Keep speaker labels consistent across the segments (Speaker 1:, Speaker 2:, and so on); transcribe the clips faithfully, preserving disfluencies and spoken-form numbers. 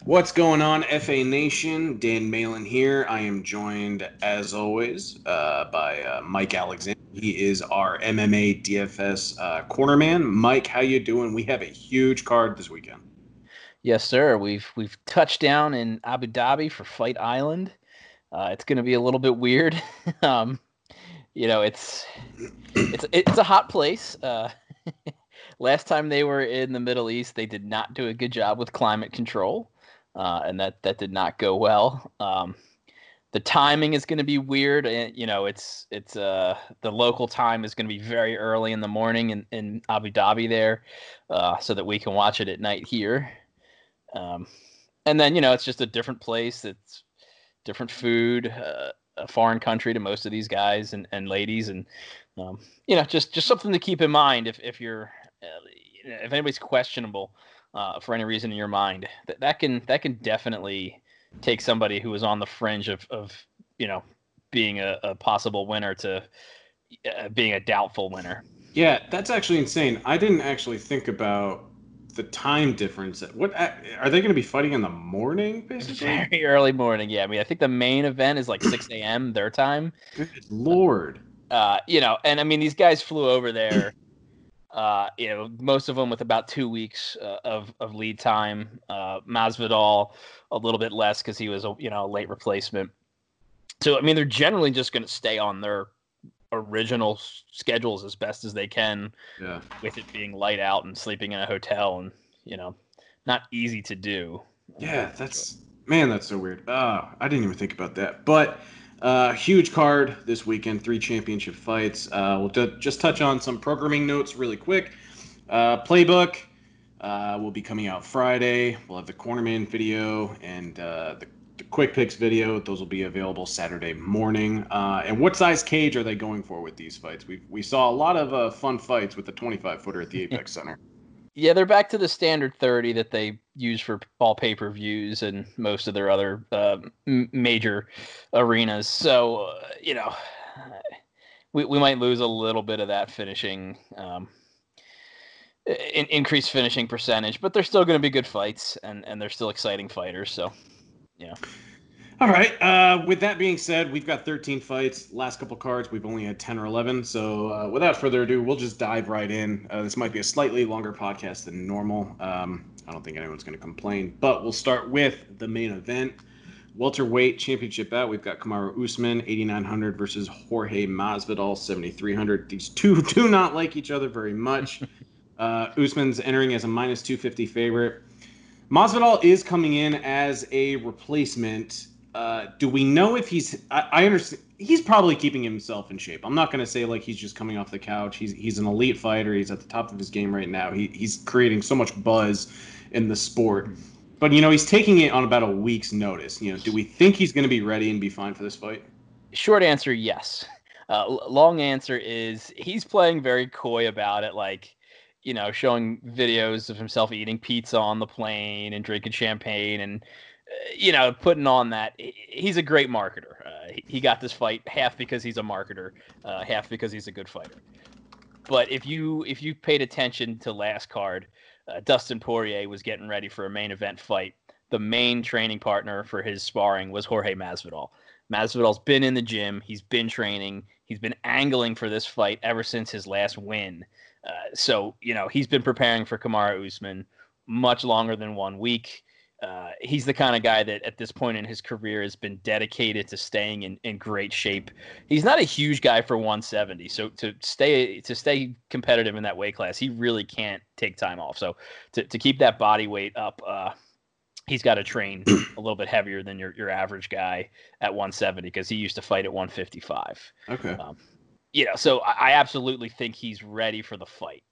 Speaker 1: What's going on, F A Nation? Dan Malin here. I am joined, as always, uh, by uh, Mike Alexander. He is our M M A D F S uh, cornerman. Mike, how you doing? We have a huge card this weekend.
Speaker 2: Yes, sir. We've we've touched down in Abu Dhabi for Fight Island. Uh, it's going to be a little bit weird. um, you know, it's it's it's a hot place. Uh, last time they were in the Middle East, they did not do a good job with climate control, uh, and that that did not go well. Um, the timing is going to be weird, and you know, it's it's uh the local time is going to be very early in the morning in, in Abu Dhabi there, uh, so that we can watch it at night here. Um, and then, you know, it's just a different place. It's different food, uh, a foreign country to most of these guys and, and ladies. And, um, you know, just, just something to keep in mind if, if you're, uh, if anybody's questionable uh, for any reason in your mind, that, that can, that can definitely take somebody who is on the fringe of, of you know, being a, a possible winner to uh, being a doubtful winner.
Speaker 1: Yeah, that's actually insane. I didn't actually think about the time difference. What are they going to be fighting in the morning, basically?
Speaker 2: Very early morning, yeah. I mean, I think the main event is like six a.m. their time.
Speaker 1: Good Lord.
Speaker 2: Uh, you know, and I mean, these guys flew over there, uh, you know, most of them with about two weeks uh, of, of lead time. Uh, Masvidal, a little bit less because he was, a, you know, a late replacement. So, I mean, they're generally just going to stay on their original schedules as best as they can,
Speaker 1: yeah.
Speaker 2: with it being light out and sleeping in a hotel and, you know, not easy to do.
Speaker 1: Yeah, that's man, that's so weird. Oh, I didn't even think about that. But uh, huge card this weekend, three championship fights. Uh, we'll d- just touch on some programming notes really quick. Uh, playbook uh, will be coming out Friday. We'll have the cornerman video and uh, the, the quick picks video. Those will be available Saturday morning. Uh, and what size cage are they going for with these fights? We we saw a lot of uh, fun fights with the twenty-five footer at the Apex Center.
Speaker 2: Yeah, they're back to the standard thirty that they use for all pay-per-views and most of their other uh, m- major arenas. So, uh, you know, we we might lose a little bit of that finishing, um, in, increased finishing percentage, but they're still going to be good fights, and, and they're still exciting fighters. So, yeah.
Speaker 1: All right. Uh, with that being said, we've got thirteen fights. Last couple cards, we've only had ten or eleven. So uh, without further ado, we'll just dive right in. Uh, this might be a slightly longer podcast than normal. Um, I don't think anyone's going to complain. But we'll start with the main event. Welterweight championship bout. We've got Kamaru Usman, eighty-nine hundred versus Jorge Masvidal, seventy-three hundred. These two do not like each other very much. uh, Usman's entering as a minus two fifty favorite. Masvidal is coming in as a replacement. Uh, do we know if he's? I, I understand he's probably keeping himself in shape. I'm not going to say like he's just coming off the couch. He's he's an elite fighter. He's at the top of his game right now. He he's creating so much buzz in the sport. But you know he's taking it on about a week's notice. You know, do we think he's going to be ready and be fine for this fight?
Speaker 2: Short answer, yes. Uh, long answer is he's playing very coy about it, like, you know, showing videos of himself eating pizza on the plane and drinking champagne and, uh, you know, putting on that. He's a great marketer. Uh, he, he got this fight half because he's a marketer, uh, half because he's a good fighter. But if you if you paid attention to last card, uh, Dustin Poirier was getting ready for a main event fight. The main training partner for his sparring was Jorge Masvidal. Masvidal's been in the gym. He's been training. He's been angling for this fight ever since his last win. Uh, so, you know, he's been preparing for Kamaru Usman much longer than one week. Uh, he's the kind of guy that at this point in his career has been dedicated to staying in, in great shape. He's not a huge guy for one seventy. So to stay to stay competitive in that weight class, he really can't take time off. So to, to keep that body weight up, uh, he's got to train a little bit heavier than your, your average guy at one seventy because he used to fight at one fifty-five.
Speaker 1: Okay.
Speaker 2: Um, you know, so I, I absolutely think he's ready for the fight.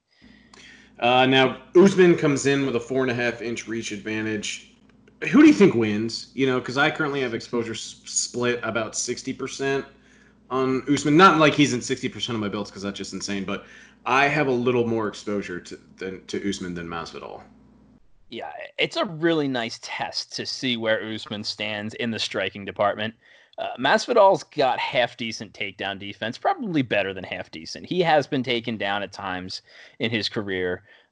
Speaker 1: Uh, now Usman comes in with a four and a half inch reach advantage. Who do you think wins? You know, because I currently have exposure s- split about sixty percent on Usman. Not like he's in sixty percent of my builds because that's just insane, but I have a little more exposure to than to Usman than Masvidal.
Speaker 2: Yeah, it's a really nice test to see where Usman stands in the striking department. Uh, Masvidal's got half decent takedown defense, probably better than half decent. He has been taken down at times in his career.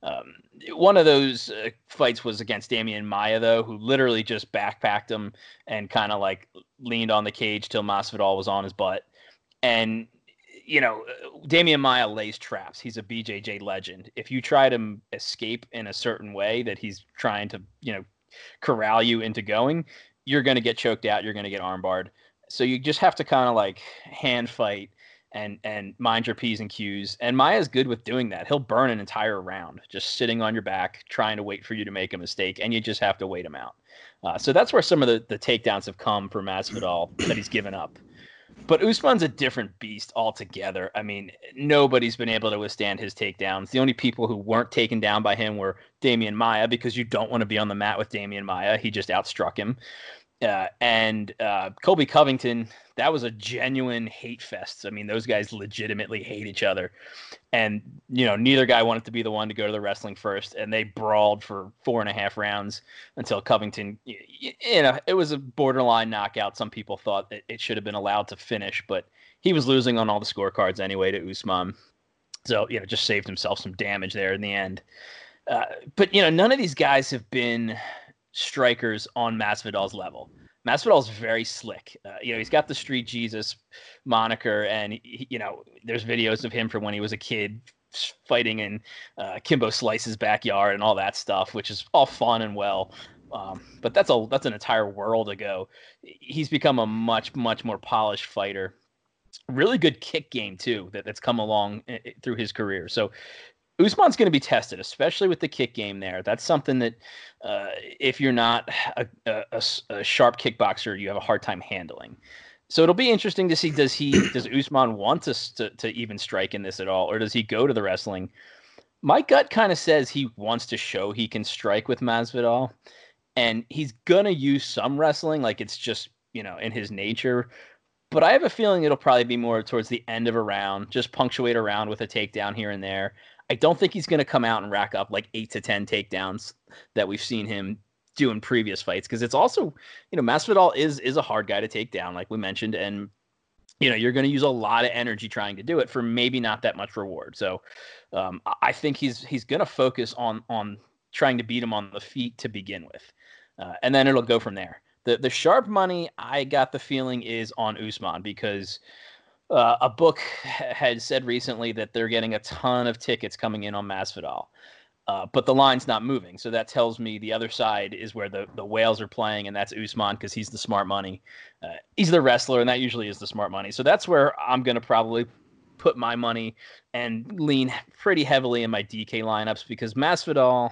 Speaker 2: Um, one of those uh, fights was against Damian Maia, though, who literally just backpacked him and kind of like leaned on the cage till Masvidal was on his butt. And, you know, Damian Maia lays traps. He's a B J J legend. If you try to escape in a certain way that he's trying to, you know, corral you into going, you're going to get choked out. You're going to get armbarred. So you just have to kind of like hand fight and and mind your P's and Q's. And Maia's good with doing that. He'll burn an entire round just sitting on your back, trying to wait for you to make a mistake, and you just have to wait him out. Uh, so that's where some of the, the takedowns have come for Masvidal that he's given up. But Usman's a different beast altogether. I mean, nobody's been able to withstand his takedowns. The only people who weren't taken down by him were Damian Maia, because you don't want to be on the mat with Damian Maia. He just outstruck him. Uh, and uh, Colby Covington, that was a genuine hate fest. I mean, those guys legitimately hate each other. And, you know, neither guy wanted to be the one to go to the wrestling first. And they brawled for four and a half rounds until Covington, you know, it was a borderline knockout. Some people thought that it should have been allowed to finish, but he was losing on all the scorecards anyway to Usman. So, you know, just saved himself some damage there in the end. Uh, but, you know, none of these guys have been strikers on Masvidal's level. Masvidal's very slick. Uh, you know, he's got the Street Jesus moniker, and he, you know, there's videos of him from when he was a kid fighting in uh, Kimbo Slice's backyard and all that stuff, which is all fun and well. Um, but that's a that's an entire world ago. He's become a much much more polished fighter. Really good kick game too that, that's come along through his career. So Usman's going to be tested, especially with the kick game there. That's something that uh, if you're not a, a, a sharp kickboxer, you have a hard time handling. So it'll be interesting to see, does he, does Usman want to, to, to even strike in this at all? Or does he go to the wrestling? My gut kind of says he wants to show he can strike with Masvidal, and he's going to use some wrestling. Like it's just, you know, in his nature. But I have a feeling it'll probably be more towards the end of a round, just punctuate a round with a takedown here and there. I don't think he's going to come out and rack up like eight to ten takedowns that we've seen him do in previous fights. Because it's also, you know, Masvidal is is a hard guy to take down, like we mentioned, and you know you're going to use a lot of energy trying to do it for maybe not that much reward. So um, I think he's he's going to focus on on trying to beat him on the feet to begin with, uh, and then it'll go from there. The the sharp money, I got the feeling, is on Usman, because Uh, a book had said recently that they're getting a ton of tickets coming in on Masvidal, uh, but the line's not moving. So that tells me the other side is where the, the whales are playing, and that's Usman, because he's the smart money. Uh, he's the wrestler, and that usually is the smart money. So that's where I'm going to probably put my money and lean pretty heavily in my D K lineups, because Masvidal,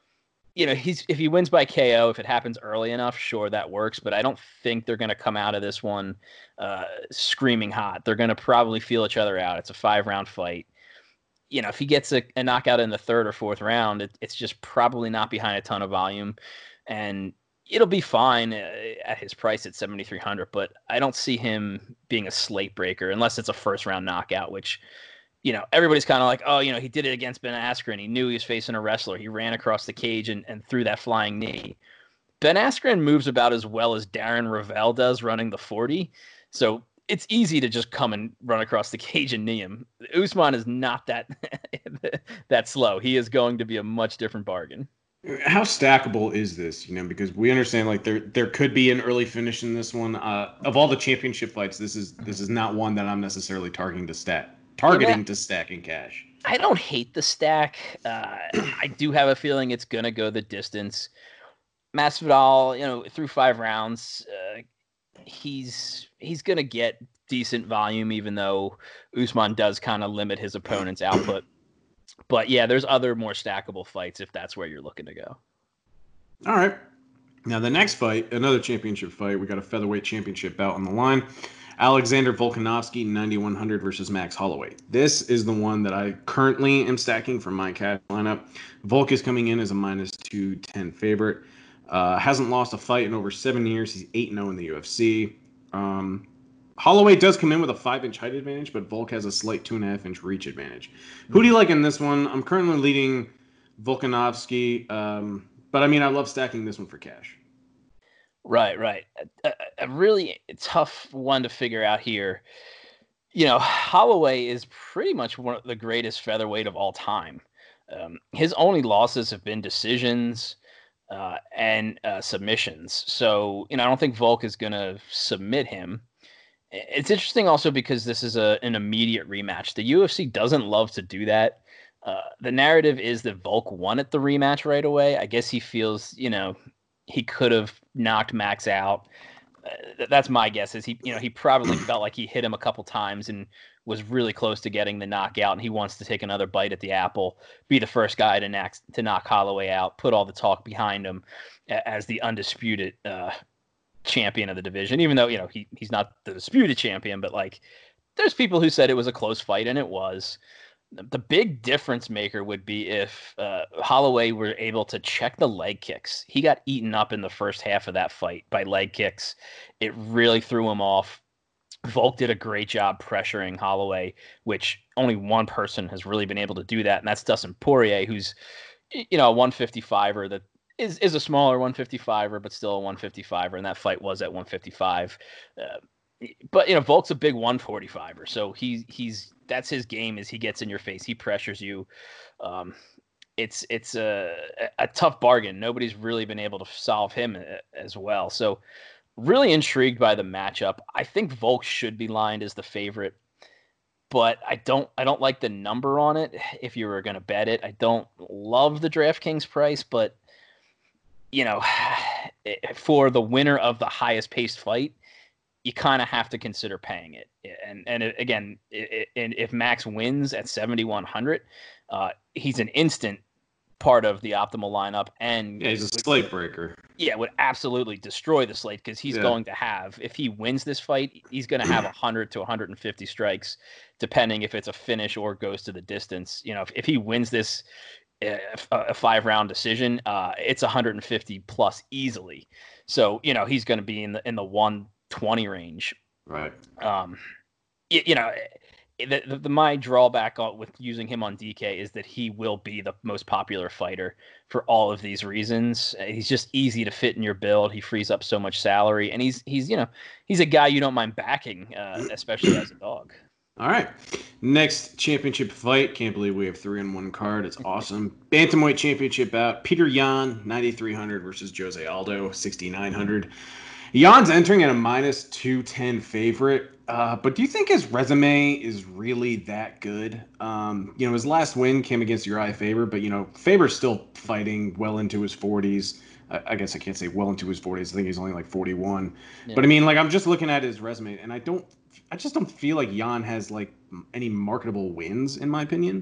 Speaker 2: you know, he's if he wins by K O, if it happens early enough, sure, that works. But I don't think they're going to come out of this one uh, screaming hot. They're going to probably feel each other out. It's a five-round fight. You know, if he gets a, a knockout in the third or fourth round, it, it's just probably not behind a ton of volume. And it'll be fine at his price at seventy-three hundred. But I don't see him being a slate breaker unless it's a first-round knockout, which, you know, everybody's kind of like, oh, you know, he did it against Ben Askren. He knew he was facing a wrestler. He ran across the cage and, and threw that flying knee. Ben Askren moves about as well as Darren Ravel does running the forty. So it's easy to just come and run across the cage and knee him. Usman is not that that slow. He is going to be a much different bargain.
Speaker 1: How stackable is this? You know, because we understand like there there could be an early finish in this one. Uh, of all the championship fights, this is this is not one that I'm necessarily targeting to stack. Targeting yeah, to stacking cash.
Speaker 2: I don't hate the stack. Uh, I do have a feeling it's gonna go the distance. Masvidal, you know, through five rounds, uh, he's he's gonna get decent volume, even though Usman does kind of limit his opponent's output. But yeah, there's other more stackable fights if that's where you're looking to go.
Speaker 1: All right. Now the next fight, another championship fight. We got a featherweight championship bout on the line. Alexander Volkanovski, ninety-one hundred versus Max Holloway. This is the one that I currently am stacking for my cash lineup. Volk is coming in as a minus two ten favorite. Uh, hasn't lost a fight in over seven years. He's eight and oh in the U F C. Um, Holloway does come in with a five-inch height advantage, but Volk has a slight two and a half inch reach advantage. Mm-hmm. Who do you like in this one? I'm currently leading Volkanovski, um, but I mean, I love stacking this one for cash.
Speaker 2: Right, right. A, a really tough one to figure out here. You know, Holloway is pretty much one of the greatest featherweight of all time. Um, his only losses have been decisions uh, and uh, submissions. So, you know, I don't think Volk is going to submit him. It's interesting also because this is a an immediate rematch. The U F C doesn't love to do that. Uh, the narrative is that Volk won at the rematch right away. I guess he feels, you know, he could have knocked Max out. Uh, that's my guess. Is he, you know, he probably felt like he hit him a couple times and was really close to getting the knockout, and he wants to take another bite at the apple, be the first guy to knock to knock Holloway out, put all the talk behind him as the undisputed uh, champion of the division. Even though, you know, he he's not the disputed champion, but like, there's people who said it was a close fight, and it was. The big difference maker would be if uh, Holloway were able to check the leg kicks. He got eaten up in the first half of that fight by leg kicks. It really threw him off. Volk did a great job pressuring Holloway, which only one person has really been able to do that, and that's Dustin Poirier, who's, you know, a one fifty-fiver that is is a smaller one fifty-fiver, but still a one fifty-fiver, and that fight was at one fifty-five. Uh, but you know, Volk's a big one forty-fiver, so he he's that's his game. Is he gets in your face, he pressures you. Um, it's it's a a tough bargain. Nobody's really been able to solve him as well. So really intrigued by the matchup. I think Volk should be lined as the favorite, but I don't I don't like the number on it. If you were going to bet it, I don't love the DraftKings price, but you know, for the winner of the highest paced fight, you kind of have to consider paying it. And and it, again, it, it, if Max wins at seventy-one hundred, uh, he's an instant part of the optimal lineup. And
Speaker 1: yeah, he's a slate breaker.
Speaker 2: Yeah, would absolutely destroy the slate because he's yeah. going to have, if he wins this fight, he's going to have one hundred to one hundred fifty strikes, depending if it's a finish or goes to the distance. You know, if, if he wins this uh, a five round decision, uh, it's one hundred fifty plus easily. So, you know, he's going to be in the in the one twenty range.
Speaker 1: Right.
Speaker 2: Um, you, you know, the, the, the my drawback with using him on D K is that he will be the most popular fighter for all of these reasons. He's just easy to fit in your build. He frees up so much salary, and he's he's you know he's a guy you don't mind backing, uh, especially as a dog.
Speaker 1: All right, next championship fight. Can't believe we have three on one card. It's awesome. Bantamweight championship bout. Peter Yan, ninety-three hundred versus Jose Aldo, sixty-nine hundred. Jan's entering at a minus two ten favorite, uh, but do you think his resume is really that good? Um, you know, his last win came against Uriah Faber, but, you know, Faber's still fighting well into his forties. I, I guess I can't say well into his forties. I think he's only like forty-one. Yeah. But, I mean, like, I'm just looking at his resume, and I don't – I just don't feel like Yan has, like, any marketable wins, in my opinion.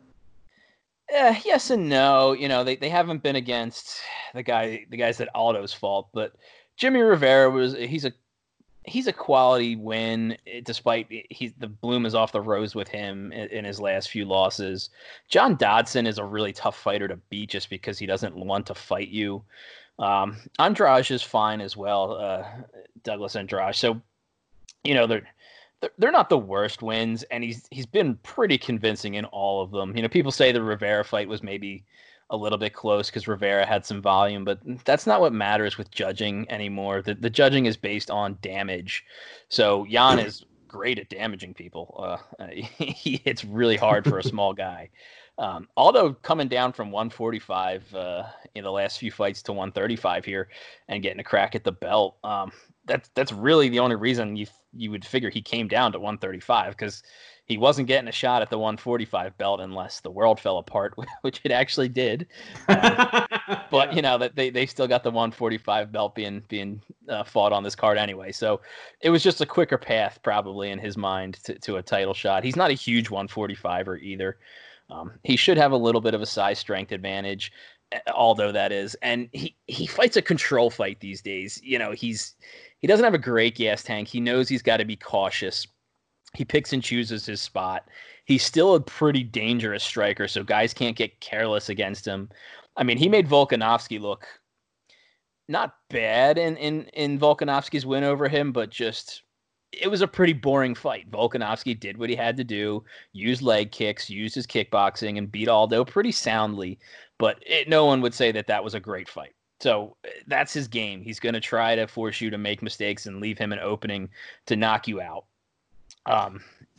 Speaker 2: Uh, yes and no. You know, they, they haven't been against the guy the guys that Aldo's fault, but – Jimmy Rivera was he's a he's a quality win despite he's the bloom is off the rose with him in, in his last few losses. John Dodson is a really tough fighter to beat just because he doesn't want to fight you. Um, Andrade is fine as well, uh, Douglas Andrade. So you know they're they're not the worst wins, and he's he's been pretty convincing in all of them. You know, people say the Rivera fight was maybe a little bit close because Rivera had some volume, but that's not what matters with judging anymore. The the judging is based on damage. So Yan is great at damaging people. Uh, he hits really hard for a small guy. Um, although coming down from one forty-five uh, in the last few fights to one thirty-five here and getting a crack at the belt, um, that's that's really the only reason you you would figure he came down to one thirty-five, because he wasn't getting a shot at the one forty-five belt unless the world fell apart, which it actually did. Um, but you know that they, they still got the one forty-five belt being being uh, fought on this card anyway. So it was just a quicker path probably in his mind to, to a title shot. He's not a huge one forty-fiver either. Um, he should have a little bit of a size strength advantage, although that is, and he, he fights a control fight these days. You know, he's he doesn't have a great gas tank. He knows he's got to be cautious. He picks and chooses his spot. He's still a pretty dangerous striker, so guys can't get careless against him. I mean, he made Volkanovski look not bad in, in, in Volkanovski's win over him, but just it was a pretty boring fight. Volkanovski did what he had to do, used leg kicks, used his kickboxing, and beat Aldo pretty soundly, but it, no one would say that that was a great fight. So that's his game. He's going to try to force you to make mistakes and leave him an opening to knock you out. Um,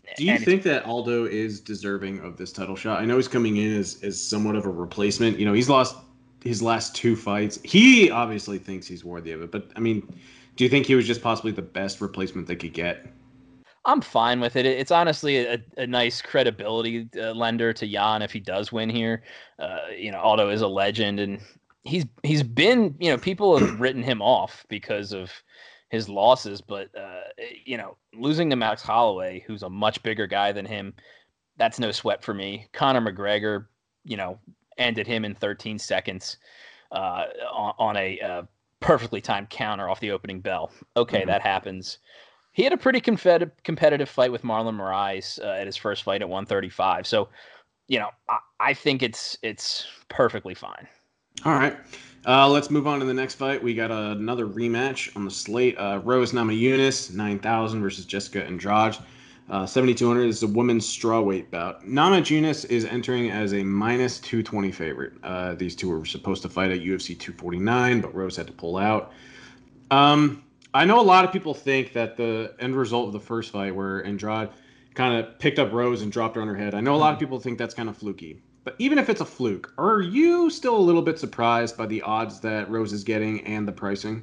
Speaker 1: Do you think that Aldo is deserving of this title shot? I know he's coming in as, as somewhat of a replacement. You know, he's lost his last two fights. He obviously thinks he's worthy of it, but I mean, do you think he was just possibly the best replacement they could get?
Speaker 2: I'm fine with it. It's honestly a, a nice credibility uh, lender to Jan if he does win here. Uh, you know, Aldo is a legend, and he's he's been, you know, people have written him off because of his losses, but uh, you know, losing to Max Holloway, who's a much bigger guy than him, that's no sweat for me. Conor McGregor, you know, ended him in thirteen seconds uh, on, on a uh, perfectly timed counter off the opening bell. Okay, mm-hmm. That happens. He had a pretty competitive competitive fight with Marlon Moraes uh, at his first fight at one thirty-five. So, you know, I, I think it's it's perfectly fine.
Speaker 1: All right. Uh, let's move on to the next fight. We got another rematch on the slate. Uh, Rose Namajunas, nine thousand versus Jessica Andrade. Uh, seventy-two hundred is a women's strawweight bout. Namajunas is entering as a minus two twenty favorite. Uh, these two were supposed to fight at U F C two forty-nine, but Rose had to pull out. Um... I know a lot of people think that the end result of the first fight where Andrade kind of picked up Rose and dropped her on her head, I know a lot of people think that's kind of fluky. But even if it's a fluke, are you still a little bit surprised by the odds that Rose is getting and the pricing?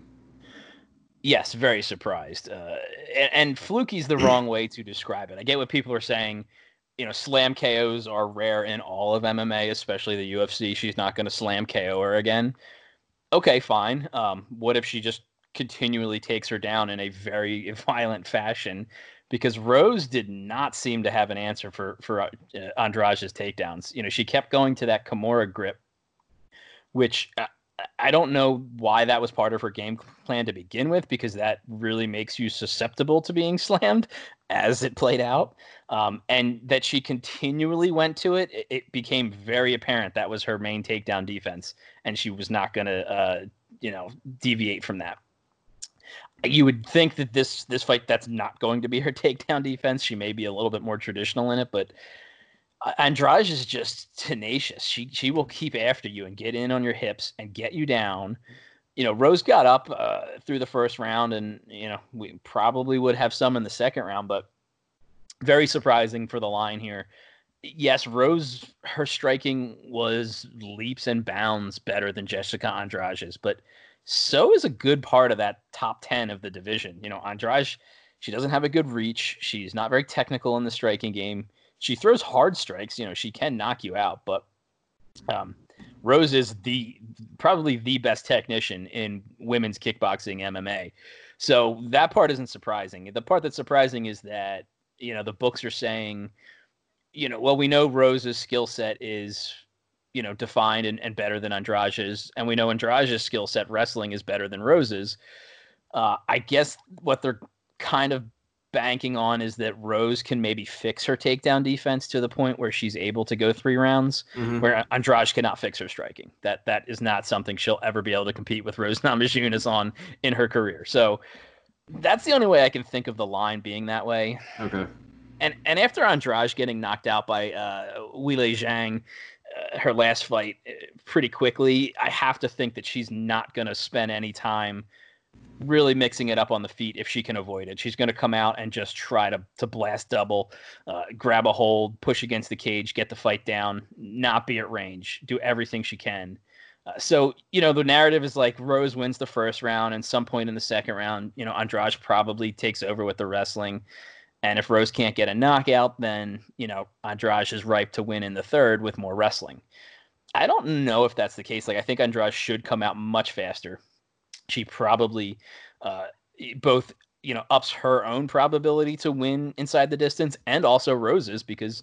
Speaker 2: Yes, very surprised. Uh, and, and fluky is the wrong way to describe it. I get what people are saying. You know, slam K Os are rare in all of M M A, especially the U F C. She's not going to slam K O her again. Okay, fine. Um, what if she just continually takes her down in a very violent fashion? Because Rose did not seem to have an answer for for uh, Andrade's takedowns. You know, she kept going to that Kimura grip, which uh, I don't know why that was part of her game plan to begin with, because that really makes you susceptible to being slammed as it played out. Um, and that she continually went to it, it, it became very apparent that was her main takedown defense, and she was not going to, uh, you know, deviate from that. You would think that this this fight, that's not going to be her takedown defense. She may be a little bit more traditional in it, but Andrade is just tenacious. She she will keep after you and get in on your hips and get you down. You know, Rose got up uh, through the first round, and you know we probably would have some in the second round, but very surprising for the line here. Yes, Rose, her striking was leaps and bounds better than Jessica Andrade's, but so is a good part of that top ten of the division. You know, Andrade, she doesn't have a good reach. She's not very technical in the striking game. She throws hard strikes. You know, she can knock you out, but um, Rose is the probably the best technician in women's kickboxing M M A. So that part isn't surprising. The part that's surprising is that, you know, the books are saying, you know, well, we know Rose's skill set is, you know, defined and, and better than Andrade's, and we know Andrade's skill set wrestling is better than Rose's. Uh, I guess what they're kind of banking on is that Rose can maybe fix her takedown defense to the point where she's able to go three rounds, mm-hmm. where Andrade cannot fix her striking. That that is not something she'll ever be able to compete with Rose Namajunas on in her career. So that's the only way I can think of the line being that way.
Speaker 1: Okay.
Speaker 2: And and after Andrade getting knocked out by uh, Weili Zhang, uh, her last fight, uh, pretty quickly, I have to think that she's not going to spend any time really mixing it up on the feet if she can avoid it. She's going to come out and just try to to blast double, uh, grab a hold, push against the cage, get the fight down, not be at range, do everything she can. Uh, so, you know, the narrative is like Rose wins the first round, and some point in the second round, you know, Andrade probably takes over with the wrestling. And if Rose can't get a knockout, then, you know, Andrade is ripe to win in the third with more wrestling. I don't know if that's the case. Like, I think Andrade should come out much faster. She probably uh, both, you know, ups her own probability to win inside the distance and also Rose's, because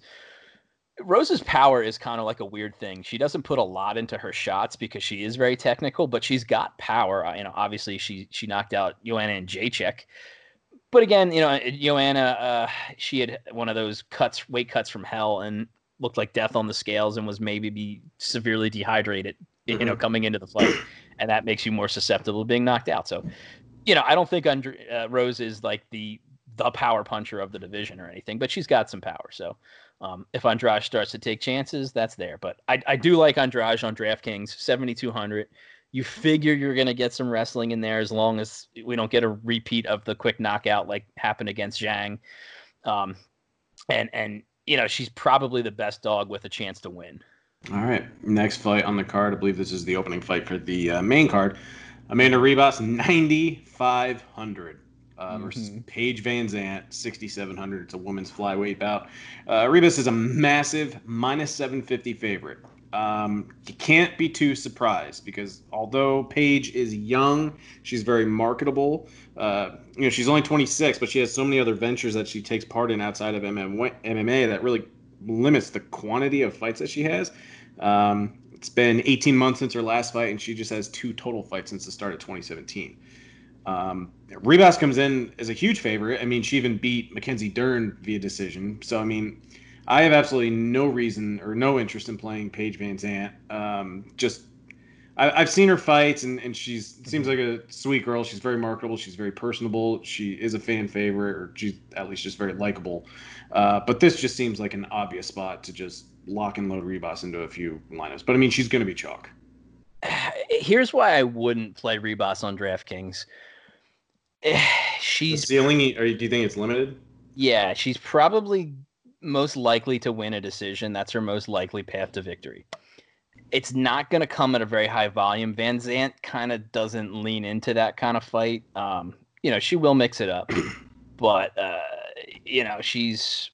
Speaker 2: Rose's power is kind of like a weird thing. She doesn't put a lot into her shots because she is very technical, but she's got power. Uh, you know, obviously she she knocked out Joanna Jędrzejczyk. But again, you know, Joanna, uh, she had one of those cuts, weight cuts from hell, and looked like death on the scales, and was maybe be severely dehydrated, you mm-hmm. know, coming into the fight. And that makes you more susceptible to being knocked out. So, you know, I don't think Andre, uh, Rose is like the the power puncher of the division or anything, but she's got some power. So um, if Andrade starts to take chances, that's there. But I, I do like Andrade on DraftKings, seventy-two hundred. You figure you're going to get some wrestling in there as long as we don't get a repeat of the quick knockout like happened against Zhang. Um, and and you know she's probably the best dog with a chance to win.
Speaker 1: All right, next fight on the card. I believe this is the opening fight for the uh, main card. Amanda Ribas, ninety-five hundred. Uh, versus
Speaker 2: Mm-hmm.
Speaker 1: Paige Van Zant, sixty-seven hundred. It's a women's flyweight bout. Uh, Ribas is a massive minus seven fifty favorite. Um, you can't be too surprised because although Paige is young, she's very marketable. Uh, you know, she's only twenty-six, but she has so many other ventures that she takes part in outside of M M A that really limits the quantity of fights that she has. Um, it's been eighteen months since her last fight, and she just has two total fights since the start of twenty seventeen. Um, Ribas comes in as a huge favorite. I mean, she even beat Mackenzie Dern via decision. So, I mean, I have absolutely no reason or no interest in playing Paige Van Zant. Um, just, I, I've seen her fights, and, and she's seems like a sweet girl. She's very marketable. She's very personable. She is a fan favorite, or she's at least just very likable. Uh, but this just seems like an obvious spot to just lock and load Ribas into a few lineups. But, I mean, she's going to be chalk.
Speaker 2: Here's why I wouldn't play Ribas on DraftKings. She's
Speaker 1: the ceiling, or do you think it's limited?
Speaker 2: Yeah, she's probably most likely to win a decision. That's her most likely path to victory. It's not going to come at a very high volume. Van Zant kind of doesn't lean into that kind of fight. Um, you know, she will mix it up, but uh, you know, she's.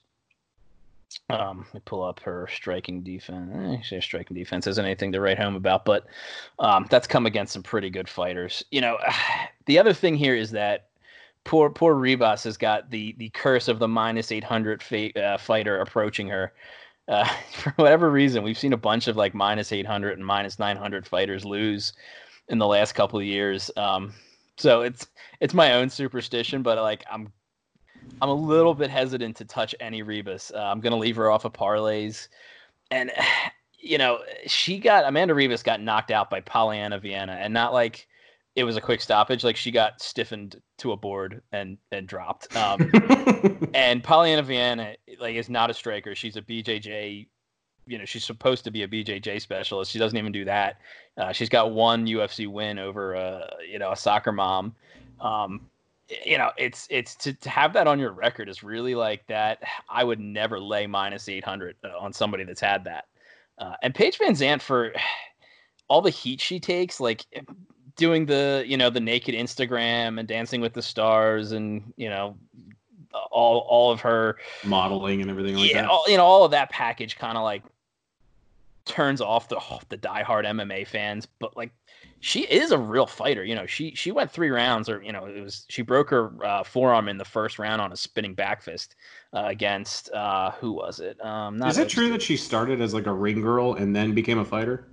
Speaker 2: Um, let me pull up her striking defense. Eh, her striking defense isn't anything to write home about, but um, that's come against some pretty good fighters. You know, the other thing here is that poor poor Ribas has got the the curse of the minus eight hundred fa- uh, fighter approaching her. Uh, for whatever reason, we've seen a bunch of like minus eight hundred and minus nine hundred fighters lose in the last couple of years. Um, so it's it's my own superstition, but like I'm I'm a little bit hesitant to touch any Ribas. Uh, I'm gonna leave her off of parlays, and you know she got Amanda Ribas got knocked out by Polyana Viana, and not like it was a quick stoppage. Like she got stiffened to a board and and dropped. Um, and Polyana Viana like is not a striker. She's a B J J. You know, she's supposed to be a B J J specialist. She doesn't even do that. Uh, she's got one U F C win over a you know a soccer mom. Um, you know, it's it's to, to have that on your record is really like that. I would never lay minus eight hundred on somebody that's had that. Uh, and Paige Van Zant, for all the heat she takes, like doing the you know the naked Instagram and Dancing with the Stars, and you know all all of her
Speaker 1: modeling and everything like
Speaker 2: yeah,
Speaker 1: that.
Speaker 2: All, you know all of that package kind of like turns off the the diehard M M A fans, but like she is a real fighter. You know, she she went three rounds, or you know, it was she broke her uh, forearm in the first round on a spinning back fist uh, against uh, who was it? Um, not
Speaker 1: is it
Speaker 2: Oaks,
Speaker 1: true that she started as like a ring girl and then became a fighter?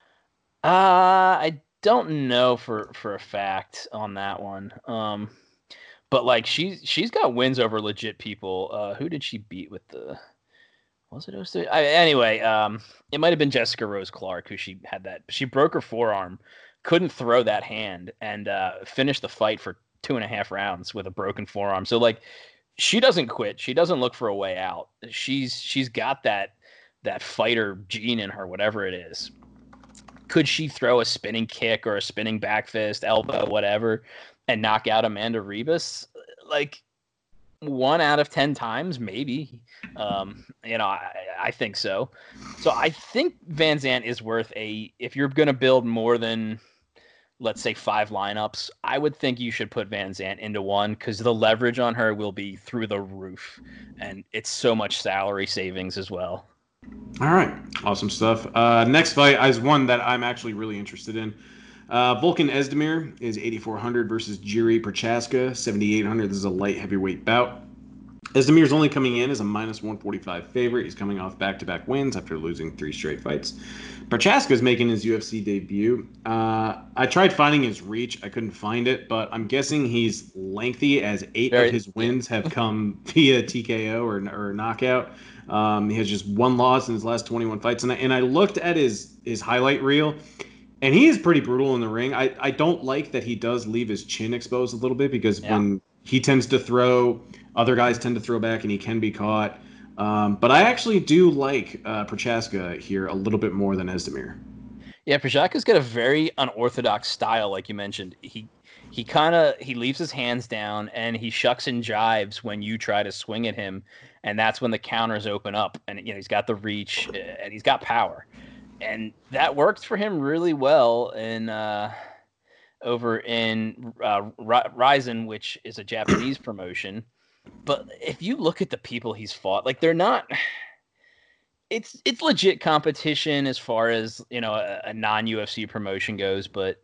Speaker 2: Uh, I don't know for for a fact on that one. Um, but like she's she's got wins over legit people. Uh, who did she beat with the? Was it Oster? I, anyway, um, it might have been Jessica Rose Clark who she had that. She broke her forearm, couldn't throw that hand, and uh, finished the fight for two and a half rounds with a broken forearm. So like, she doesn't quit. She doesn't look for a way out. She's she's got that that fighter gene in her, whatever it is. Could she throw a spinning kick or a spinning back fist, elbow, whatever, and knock out Amanda Ribas? Like, one out of ten times, maybe. Um, you know, I, I think so. So I think Van Zant is worth a. If you're going to build more than, let's say, five lineups, I would think you should put Van Zant into one because the leverage on her will be through the roof, and it's so much salary savings as well.
Speaker 1: All right, awesome stuff. Uh, next fight is one that I'm actually really interested in. Uh, Volkan Oezdemir is eighty-four hundred versus Jiri Prochazka, seventy-eight hundred. This is a light heavyweight bout. Ozdemir's only coming in as a minus one forty-five favorite. He's coming off back-to-back wins after losing three straight fights. Prochazka is making his U F C debut. Uh, I tried finding his reach. I couldn't find it, but I'm guessing he's lengthy as eight Very, of his wins have come via T K O or, or knockout. Um, he has just one loss in his last twenty-one fights. And I, and I looked at his, his highlight reel, and he is pretty brutal in the ring. I, I don't like that he does leave his chin exposed a little bit because yeah. when he tends to throw, other guys tend to throw back and he can be caught. Um, but I actually do like uh, Prochazka here a little bit more than Oezdemir.
Speaker 2: Yeah, Prochazka's got a very unorthodox style, like you mentioned. He he kind of he leaves his hands down and he shucks and jives when you try to swing at him. and that's when the counters open up. And you know he's got the reach and he's got power, and that worked for him really well in uh, over in uh, Rizin, which is a Japanese promotion. But if you look at the people he's fought, like they're not. It's it's legit competition as far as you know a, a non U F C promotion goes, but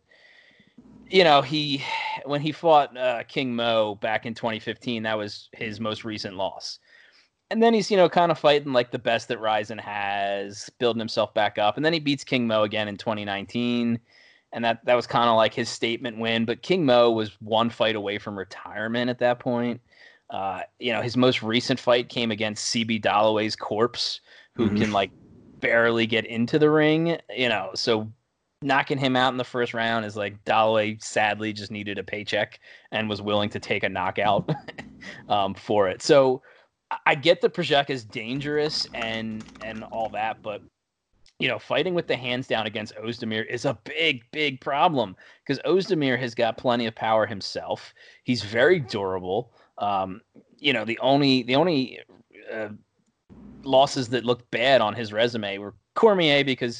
Speaker 2: you know he when he fought uh, King Mo back in twenty fifteen, that was his most recent loss, and then he's you know kind of fighting like the best that Rizin has, building himself back up, and then he beats King Mo again in twenty nineteen, and that that was kind of like his statement win. But King Mo was one fight away from retirement at that point. Uh, you know his most recent fight came against C B Dalloway's corpse, who mm-hmm. can like barely get into the ring, you know, so knocking him out in the first round is like Dalloway sadly just needed a paycheck and was willing to take a knockout um, for it. So I get that Prochazka is dangerous and, and all that, but you know, fighting with the hands down against Ozdemir is a big, big problem because Ozdemir has got plenty of power himself. He's very durable. Um, you know, the only, the only, uh, losses that looked bad on his resume were Cormier because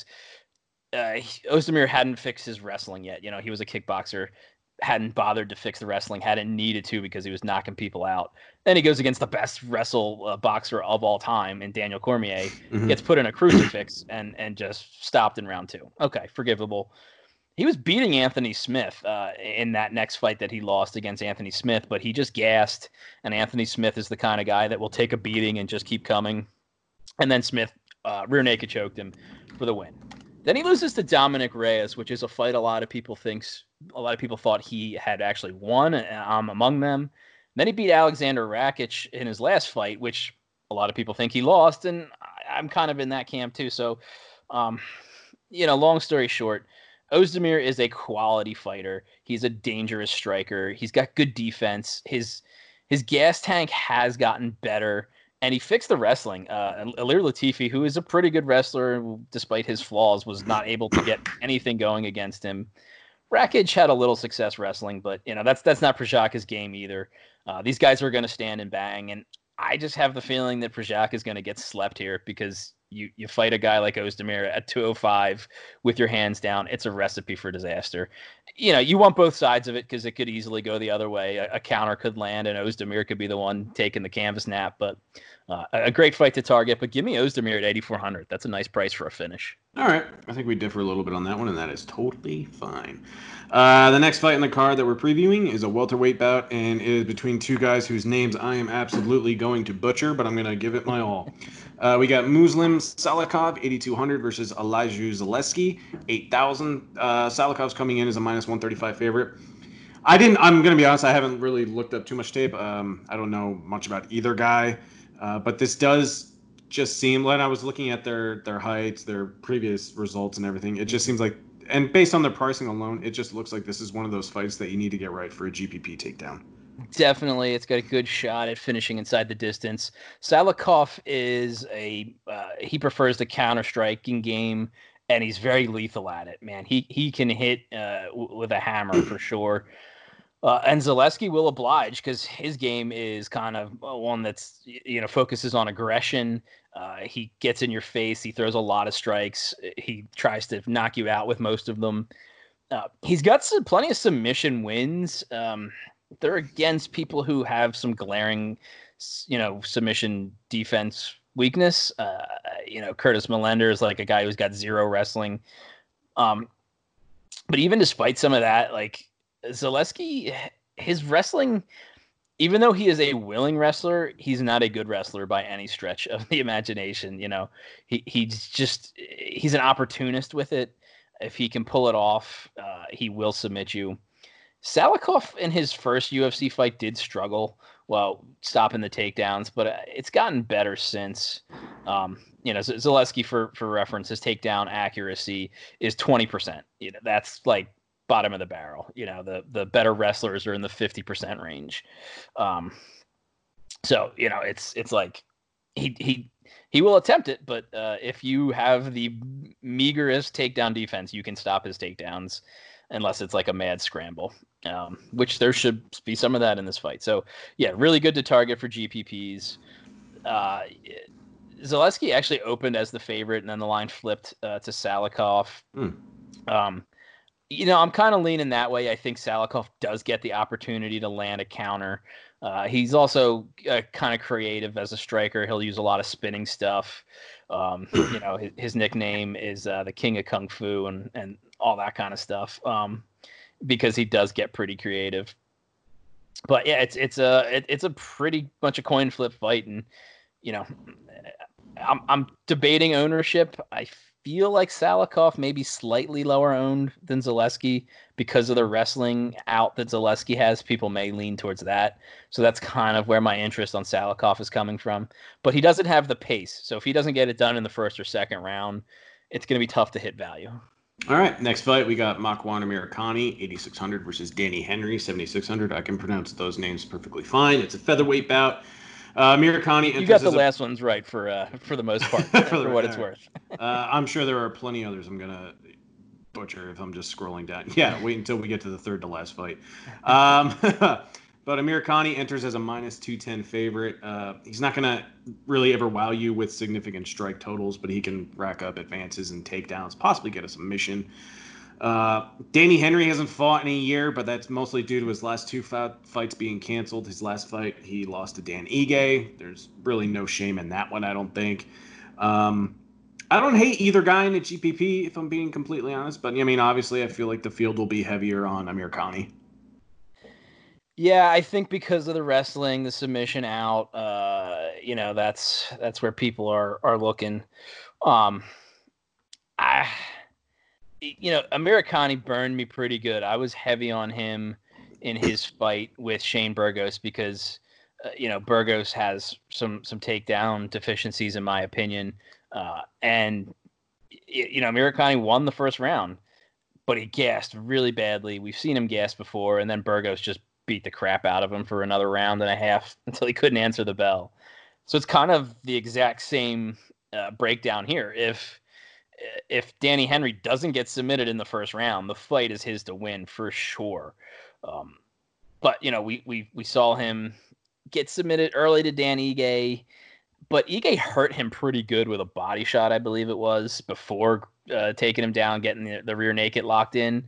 Speaker 2: uh, Ozdemir hadn't fixed his wrestling yet. You know, he was a kickboxer, hadn't bothered to fix the wrestling, hadn't needed to because he was knocking people out. Then he goes against the best wrestle uh, boxer of all time in Daniel Cormier, mm-hmm. gets put in a crucifix and and just stopped in round two. Okay, forgivable. He was beating Anthony Smith uh, in that next fight that he lost against Anthony Smith, but he just gassed, and Anthony Smith is the kind of guy that will take a beating and just keep coming. And then Smith uh, rear naked choked him for the win. Then he loses to Dominic Reyes, which is a fight a lot of people thinks a lot of people thought he had actually won. And I'm among them. Then he beat Alexander Rakic in his last fight, which a lot of people think he lost, and I'm kind of in that camp too. So, um, you know, long story short, Ozdemir is a quality fighter. He's a dangerous striker. He's got good defense. His his gas tank has gotten better. And he fixed the wrestling. Uh, Ilir Latifi, who is a pretty good wrestler, despite his flaws, was not able to get anything going against him. Rakic had a little success wrestling, but you know that's that's not Prochazka's game either. Uh, these guys are going to stand and bang, and I just have the feeling that Prochazka is going to get slept here because you you fight a guy like Ozdemir at two oh five with your hands down. It's a recipe for disaster. You know, you want both sides of it because it could easily go the other way. A, a counter could land, and Ozdemir could be the one taking the canvas nap. But uh, a great fight to target. But give me Ozdemir at eighty-four hundred. That's a nice price for a finish.
Speaker 1: All right. I think we differ a little bit on that one, and that is totally fine. Uh, the next fight in the card that we're previewing is a welterweight bout, and it is between two guys whose names I am absolutely going to butcher, but I'm going to give it my all. Uh, we got Muslim Salikov, eighty-two hundred, versus Elijah Zaleski, eight thousand. Uh, Salikov's coming in as a minus one thirty-five favorite. I didn't, I'm going to be honest, I haven't really looked up too much tape. Um, I don't know much about either guy, uh, but this does just seem, when I was looking at their, their heights, their previous results and everything, it just seems like, and based on their pricing alone, it just looks like this is one of those fights that you need to get right for a G P P takedown.
Speaker 2: Definitely, it's got a good shot at finishing inside the distance. Salikov is a uh, he prefers the counter striking game, and he's very lethal at it. Man, he he can hit uh, w- with a hammer for sure. Uh, and Zaleski will oblige because his game is kind of one that's you know focuses on aggression. Uh, he gets in your face. He throws a lot of strikes. He tries to knock you out with most of them. Uh, he's got some plenty of submission wins. Um, They're against people who have some glaring, you know, submission defense weakness. Uh, you know, Curtis Millender is like a guy who's got zero wrestling. Um, but even despite some of that, like Zaleski, his wrestling, even though he is a willing wrestler, he's not a good wrestler by any stretch of the imagination. You know, he he's just he's an opportunist with it. If he can pull it off, uh, he will submit you. Salikov in his first U F C fight did struggle while stopping the takedowns, but it's gotten better since. Um, you know, Zaleski, for for reference, his takedown accuracy is twenty percent. You know, that's like bottom of the barrel. You know, the the better wrestlers are in the fifty percent range. Um, so you know, it's it's like he he he will attempt it, but uh, if you have the meagerest takedown defense, you can stop his takedowns. Unless it's like a mad scramble, um, which there should be some of that in this fight. So, yeah, really good to target for G P Ps. uh, Zaleski actually opened as the favorite, and then the line flipped uh, to Salikov.
Speaker 1: Hmm.
Speaker 2: Um, you know, I'm kind of leaning that way. I think Salikov does get the opportunity to land a counter. Uh, he's also uh, kind of creative as a striker. He'll use a lot of spinning stuff. Um, you know, his, his nickname is uh, the King of Kung Fu and and all that kind of stuff. Um, because he does get pretty creative. But yeah, it's it's a it, it's a pretty much a coin flip fight, and you know, I'm I'm debating ownership. I feel like Salikov may be slightly lower owned than Zaleski because of the wrestling out that Zaleski has. People may lean towards that. So that's kind of where my interest on Salikov is coming from. But he doesn't have the pace. So if he doesn't get it done in the first or second round, it's going to be tough to hit value.
Speaker 1: All right, next fight we got Makwan Amirkhani, eighty-six hundred versus Danny Henry, seventy-six hundred. I can pronounce those names perfectly fine. It's a featherweight bout. Uh, Amirkhani enters
Speaker 2: You got the
Speaker 1: as a...
Speaker 2: last ones right for uh, for the most part, for, for what it's
Speaker 1: right.
Speaker 2: worth.
Speaker 1: uh, I'm sure there are plenty others I'm gonna butcher if I'm just scrolling down. Yeah, wait until we get to the third to last fight. Um, but Amirkhani enters as a minus two ten favorite. Uh, he's not gonna really ever wow you with significant strike totals, but he can rack up advances and takedowns, possibly get a submission. Uh, Danny Henry hasn't fought in a year, but that's mostly due to his last two fights being canceled. His last fight, he lost to Dan Ige. There's really no shame in that one, I don't think. Um, I don't hate either guy in the G P P, if I'm being completely honest. But, I mean, obviously, I feel like the field will be heavier on Amirkhani.
Speaker 2: Yeah, I think because of the wrestling, the submission out, uh, you know, that's that's where people are are looking. Um, I, you know, Amirkhani burned me pretty good. I was heavy on him in his fight with Shane Burgos because, uh, you know, Burgos has some some takedown deficiencies in my opinion, uh, and you know, Amirkhani won the first round, but he gassed really badly. We've seen him gas before, and then Burgos just beat the crap out of him for another round and a half until he couldn't answer the bell. So it's kind of the exact same uh, breakdown here. If if Danny Henry doesn't get submitted in the first round, the fight is his to win for sure. Um, but you know, we we we saw him get submitted early to Dan Ige, but Ige hurt him pretty good with a body shot, I believe it was, before uh, taking him down, getting the, the rear naked locked in.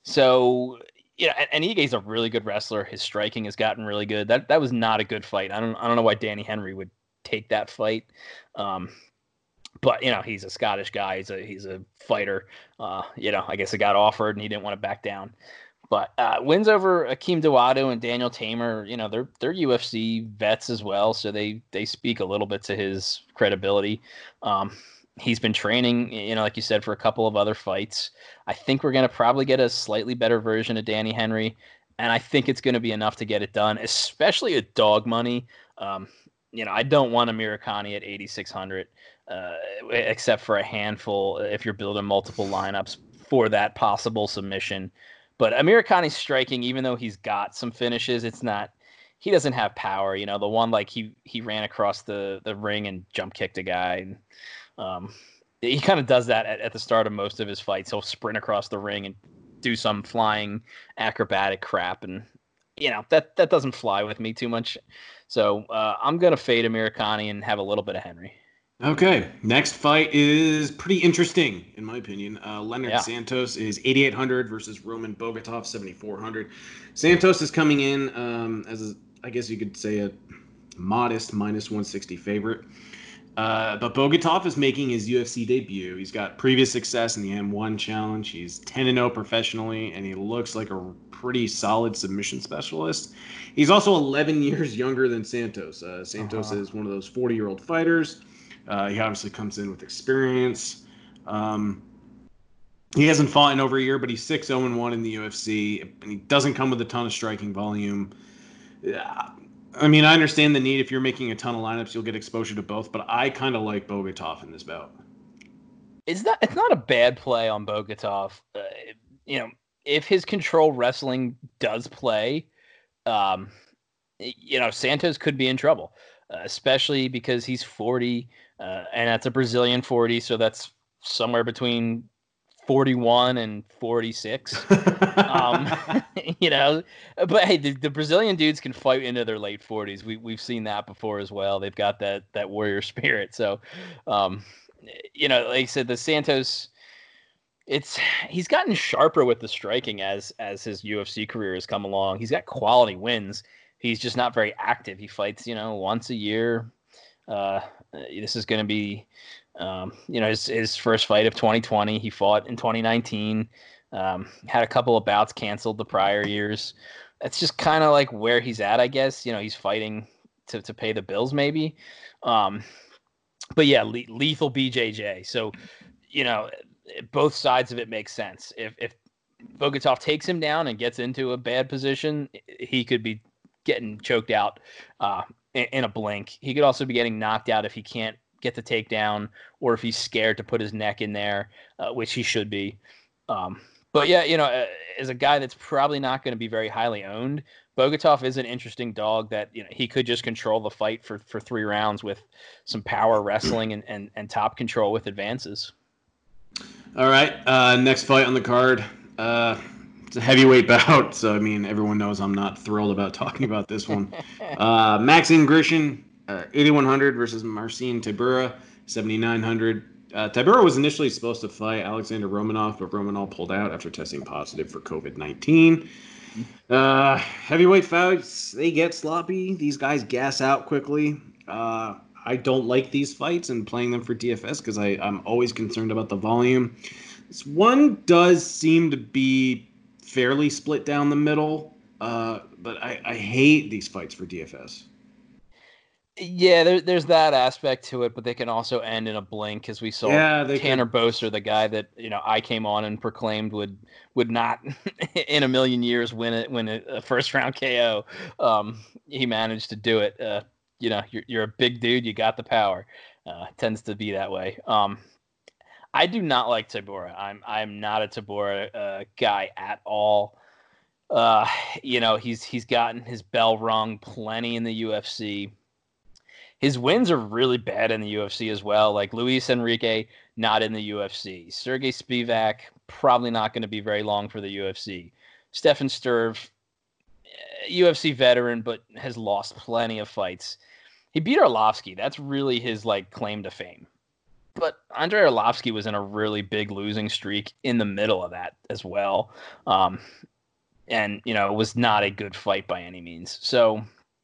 Speaker 2: So yeah, and, and Ige's a really good wrestler. His striking has gotten really good. That that was not a good fight. I don't I don't know why Danny Henry would take that fight. Um, but you know, he's a Scottish guy. He's a he's a fighter. Uh, you know, I guess it got offered and he didn't want to back down. But uh, wins over Akeem Dawodu and Daniel Tamer, you know, they're they're U F C vets as well, so they they speak a little bit to his credibility. Um, he's been training, you know, like you said, for a couple of other fights. I think we're gonna probably get a slightly better version of Danny Henry, and I think it's gonna be enough to get it done, especially at dog money. Um, you know, I don't want Amirkhani at eighty-six hundred, uh, except for a handful if you're building multiple lineups for that possible submission. But Amirkhani's striking, even though he's got some finishes, it's not. He doesn't have power. You know, the one like he he ran across the the ring and jump kicked a guy. And, um, he kind of does that at, at the start of most of his fights. He'll sprint across the ring and do some flying acrobatic crap, and you know that that doesn't fly with me too much. So uh, I'm gonna fade Amirkhani and have a little bit of Henry.
Speaker 1: Okay, next fight is pretty interesting, in my opinion. Uh, Leonard
Speaker 2: Yeah.
Speaker 1: Santos is eighty-eight hundred versus Roman Bogatov, seventy-four hundred. Santos is coming in um, as, a, I guess you could say, a modest minus one sixty favorite. Uh, but Bogatov is making his U F C debut. He's got previous success in the M one challenge. He's ten and oh professionally, and he looks like a pretty solid submission specialist. He's also eleven years younger than Santos. Uh, Santos uh-huh. is one of those forty-year-old fighters. Uh, he obviously comes in with experience. Um, he hasn't fought in over a year, but he's six oh one in the U F C, and he doesn't come with a ton of striking volume. Yeah. I mean, I understand the need. If you're making a ton of lineups, you'll get exposure to both, but I kind of like Bogatov in this bout.
Speaker 2: It's not, it's not a bad play on Bogatov. Uh, you know, if his control wrestling does play, um, you know, Santos could be in trouble, uh, especially because he's forty, uh, and that's a Brazilian forty, so that's somewhere between forty-one and forty-six. um, you know, but hey, the, the Brazilian dudes can fight into their late forties. We we've seen that before as well. They've got that that warrior spirit. So, um, you know, like I said, the Santos, it's he's gotten sharper with the striking as as his U F C career has come along. He's got quality wins. He's just not very active. He fights, you know, once a year. Uh, this is going to be, um, you know, his, his first fight of twenty twenty. He fought in twenty nineteen. Um, had a couple of bouts canceled the prior years. That's just kind of like where he's at, I guess. You know, he's fighting to, to pay the bills, maybe. Um, but yeah, le- lethal B J J. So, you know, both sides of it make sense. If if Bogatov takes him down and gets into a bad position, he could be getting choked out uh, in, in a blink. He could also be getting knocked out if he can't get the takedown or if he's scared to put his neck in there, uh, which he should be. Um, but yeah, you know, uh, as a guy that's probably not going to be very highly owned, Bogatov is an interesting dog that, you know, he could just control the fight for, for three rounds with some power wrestling and, and, and top control with advances.
Speaker 1: All right. Uh, next fight on the card. Uh, it's a heavyweight bout, so I mean, everyone knows I'm not thrilled about talking about this one. Uh, Maxim Grishin, uh, eighty-one hundred versus Marcin Tybura, seventy-nine hundred. Uh, Tybura was initially supposed to fight Alexander Romanov, but Romanov pulled out after testing positive for COVID nineteen. Uh, heavyweight fights, they get sloppy. These guys gas out quickly. Uh, I don't like these fights and playing them for D F S because I'm always concerned about the volume. This one does seem to be fairly split down the middle, uh, but I, I hate these fights for D F S.
Speaker 2: Yeah, there, there's that aspect to it, but they can also end in a blink, as we saw
Speaker 1: Yeah, they
Speaker 2: Tanner
Speaker 1: could...
Speaker 2: Boser, the guy that, you know, I came on and proclaimed would would not in a million years win it win a, a first round K O. Um, he managed to do it. Uh, you know, you're you're a big dude, you got the power. Uh, tends to be that way. Um, I do not like Tybura. I'm I'm not a Tybura uh, guy at all. Uh, you know, he's he's gotten his bell rung plenty in the U F C. His wins are really bad in the U F C as well. Like Luis Enrique, not in the U F C. Sergey Spivak, probably not going to be very long for the U F C. Stefan Sturv, U F C veteran, but has lost plenty of fights. He beat Arlovsky. That's really his like claim to fame. But Andrei Arlovsky was in a really big losing streak in the middle of that as well. Um, and, you know, it was not a good fight by any means. So,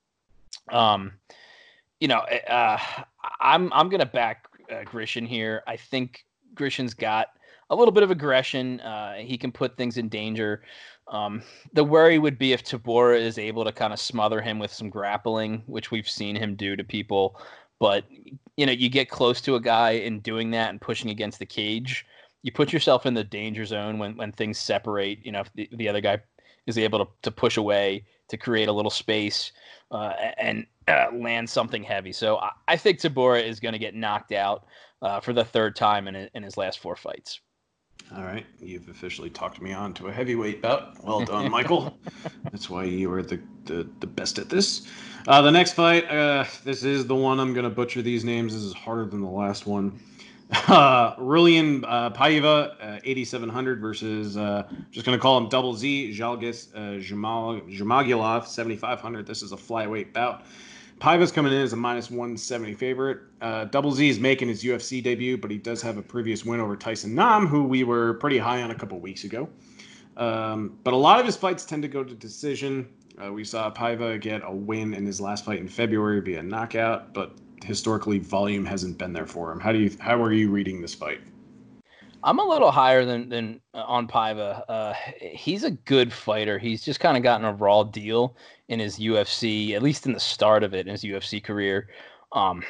Speaker 2: um, you know, uh, I'm I'm going to back uh, Grishin here. I think Grishin's got a little bit of aggression. Uh, he can put things in danger. Um, the worry would be if Tybura is able to kind of smother him with some grappling, which we've seen him do to people. But, you know, you get close to a guy in doing that and pushing against the cage, you put yourself in the danger zone when, when things separate. You know, if the, the other guy is able to, to push away, to create a little space uh, and uh, land something heavy. So I, I think Tybura is going to get knocked out uh, for the third time in, in his last four fights.
Speaker 1: All right, you've officially talked me on to a heavyweight bout. Well done, Michael. That's why you are the, the, the best at this. Uh, the next fight, uh, this is the one I'm going to butcher these names. This is harder than the last one. Uh, Rulian uh, Paiva, uh, eighty-seven hundred versus, uh, just going to call him Double Z, Zhalgis uh, Zhumagulov, seventy-five hundred. This is a flyweight bout. Paiva's coming in as a minus one seventy favorite. Uh, Double Z is making his U F C debut, but he does have a previous win over Tyson Nam, who we were pretty high on a couple weeks ago. Um, but a lot of his fights tend to go to decision. Uh, we saw Paiva get a win in his last fight in February via knockout, but historically volume hasn't been there for him. How do you how are you reading this fight?
Speaker 2: I'm a little higher than than uh, on Paiva. Uh, he's a good fighter. He's just kind of gotten a raw deal in his U F C, at least in the start of it in his U F C career. Um,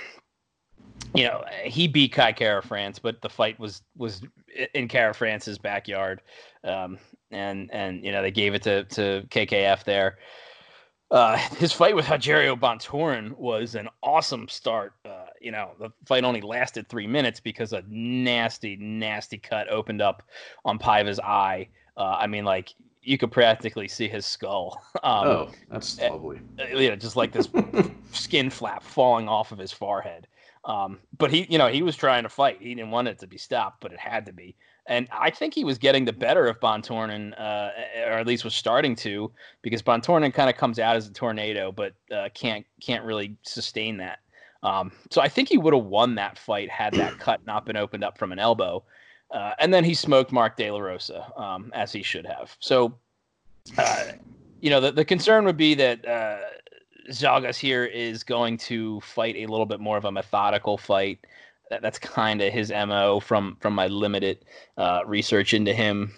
Speaker 2: you know, he beat Kai Kara France, but the fight was was in Kara France's backyard, um, and and you know they gave it to to K K F there. Uh, his fight with Rogerio Bontorin was an awesome start. Uh, you know, the fight only lasted three minutes because a nasty, nasty cut opened up on Paiva's eye. Uh, I mean, like, you could practically see his skull. Um,
Speaker 1: oh, that's lovely.
Speaker 2: Uh, you know, just like this skin flap falling off of his forehead. Um, but he, you know, he was trying to fight. He didn't want it to be stopped, but it had to be. And I think he was getting the better of Bontornin, uh, or at least was starting to, because Bontornin kind of comes out as a tornado, but uh, can't can't really sustain that. Um, so I think he would have won that fight had that cut not been opened up from an elbow. Uh, and then he smoked Mark De La Rosa, um, as he should have. So, uh, you know, the, the concern would be that uh, Zhalgas here is going to fight a little bit more of a methodical fight. That, that's kind of his M O from from my limited uh, research into him.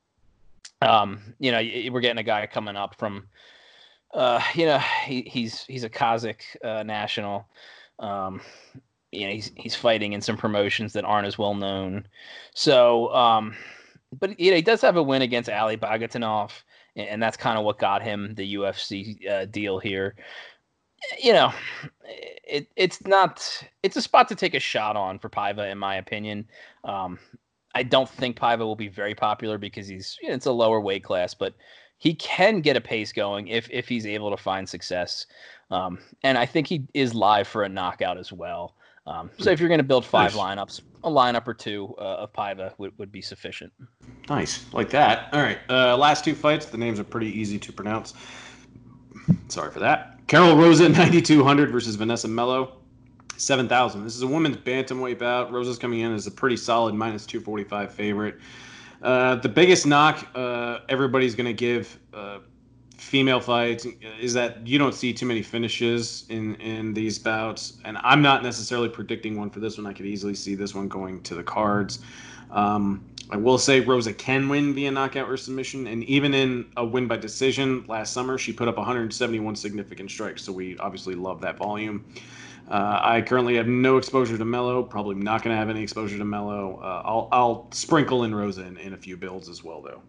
Speaker 2: Um, you know, we're getting a guy coming up from, uh, you know, he, he's he's a Kazakh uh, national. Um, you know, he's he's fighting in some promotions that aren't as well known. So, um, but you know, he does have a win against Ali Bagatinov, and that's kind of what got him the U F C uh, deal here. You know, it it's not it's a spot to take a shot on for Paiva, in my opinion. Um, I don't think Paiva will be very popular because he's you know, it's a lower weight class, but he can get a pace going if if he's able to find success. Um, and I think he is live for a knockout as well. Um, so if you're going to build five nice. lineups, a lineup or two uh, of Paiva would, would be sufficient.
Speaker 1: Nice, like that. All right, uh, last two fights. The names are pretty easy to pronounce. Sorry for that. Carol Rosa, ninety-two hundred versus Vanessa Melo, seven thousand. This is a women's bantamweight bout. Rosa's coming in as a pretty solid minus two forty-five favorite. Uh, the biggest knock uh, everybody's going to give uh, female fights is that you don't see too many finishes in, in these bouts. And I'm not necessarily predicting one for this one. I could easily see this one going to the cards. Um, I will say Rosa can win via knockout or submission, and even in a win by decision last summer, she put up one hundred seventy-one significant strikes, so we obviously love that volume. Uh, I currently have no exposure to Melo, probably not going to have any exposure to Melo. Uh, I'll, I'll sprinkle in Rosa in, in a few builds as well, though.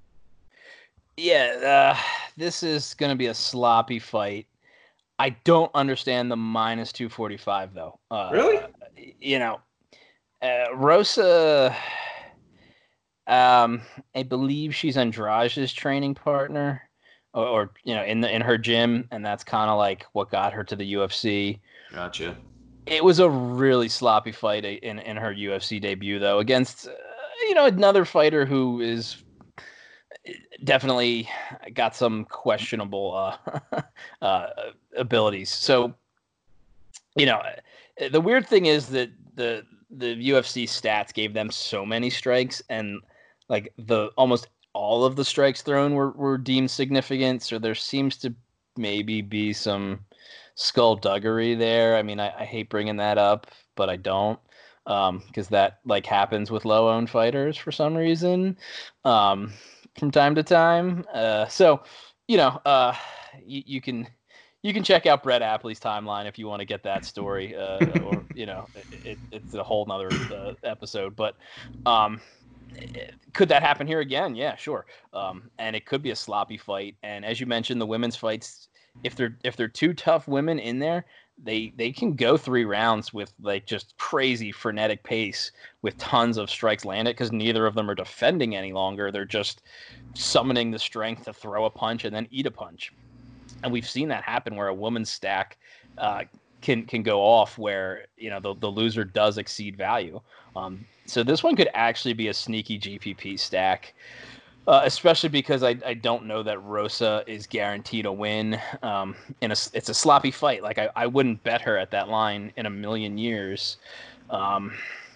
Speaker 2: Yeah, uh, this is going to be a sloppy fight. I don't understand the minus two forty-five, though. Uh,
Speaker 1: really?
Speaker 2: You know, uh, Rosa... Um, I believe she's Andrade's training partner, or, or you know, in the in her gym, and that's kind of like what got her to the U F C.
Speaker 1: Gotcha.
Speaker 2: It was a really sloppy fight in in her U F C debut, though, against uh, you know another fighter who is definitely got some questionable uh, uh, abilities. So, you know, the weird thing is that the the U F C stats gave them so many strikes, and like the almost all of the strikes thrown were, were deemed significant. So there seems to maybe be some skullduggery there. I mean, I, I hate bringing that up, but I don't, um, because that like happens with low owned fighters for some reason, um, from time to time. Uh, so, you know, uh, you, you can, you can check out Brett Apley's timeline if you want to get that story, uh, or, you know, it, it, it's a whole nother uh, episode, but, um, could that happen here again? Yeah, sure. Um, and it could be a sloppy fight. And as you mentioned, the women's fights, if they're if they're two tough women in there, they they can go three rounds with like just crazy frenetic pace with tons of strikes landed because neither of them are defending any longer. They're just summoning the strength to throw a punch and then eat a punch. And we've seen that happen where a woman's stack uh, can can go off where you know the the loser does exceed value. Um, so this one could actually be a sneaky G P P stack, uh, especially because I, I don't know that Rosa is guaranteed a win. Um, in a it's a sloppy fight. Like I, I wouldn't bet her at that line in a million years. Um,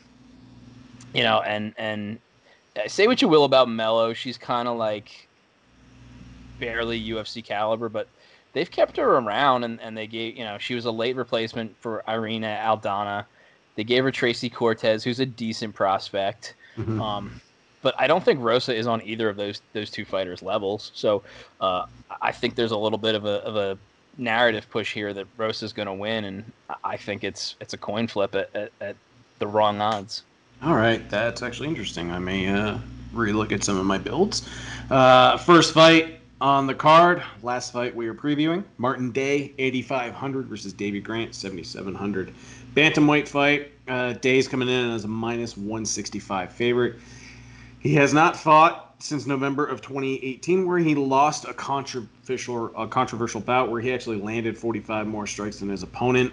Speaker 2: you know, and and say what you will about Melo, she's kind of like barely U F C caliber, but they've kept her around, and, and they gave, you know, she was a late replacement for Irina Aldana. They gave her Tracy Cortez, who's a decent prospect. Mm-hmm. Um, but I don't think Rosa is on either of those those two fighters' levels. So uh, I think there's a little bit of a of a narrative push here that Rosa's going to win, and I think it's it's a coin flip at, at, at the wrong odds.
Speaker 1: All right, that's actually interesting. I may uh, relook at some of my builds. Uh, first fight on the card, last fight we were previewing, Martin Day, eighty-five hundred versus Davey Grant, seventy-seven hundred. Bantamweight fight, uh, Day's coming in as a minus one sixty-five favorite. He has not fought since November of twenty eighteen, where he lost a controversial, a controversial bout where he actually landed forty-five more strikes than his opponent.